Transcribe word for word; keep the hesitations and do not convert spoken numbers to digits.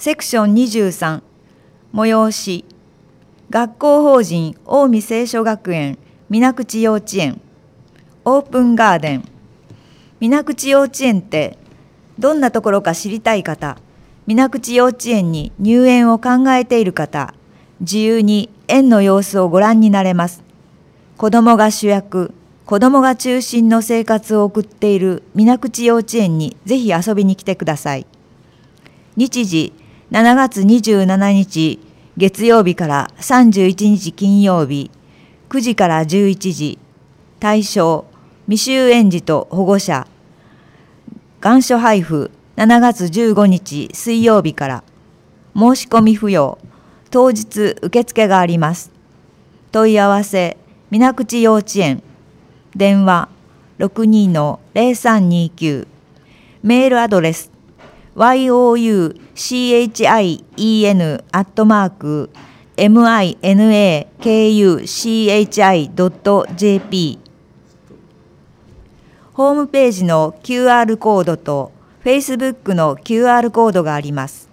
セクションにじゅうさん、催し、学校法人近江聖書学園水口幼稚園、オープンガーデン。水口幼稚園ってどんなところか知りたい方、水口幼稚園に入園を考えている方、自由に園の様子をご覧になれます。子どもが主役、子どもが中心の生活を送っている水口幼稚園にぜひ遊びに来てください。日時、しちがつにじゅうしちにち月曜日からさんじゅういちにち金曜日、くじからじゅういちじ、対象、未就園児と保護者、願書配布、しちがつじゅうごにち水曜日から、申し込み不要、当日受付があります。問い合わせ、水口幼稚園、電話 ろくにーのゼロさんにきゅう、メールアドレス、youchien アットマーク minakuchi.jp。 ホームページの キューアール コードと Facebook の キューアール コードがあります。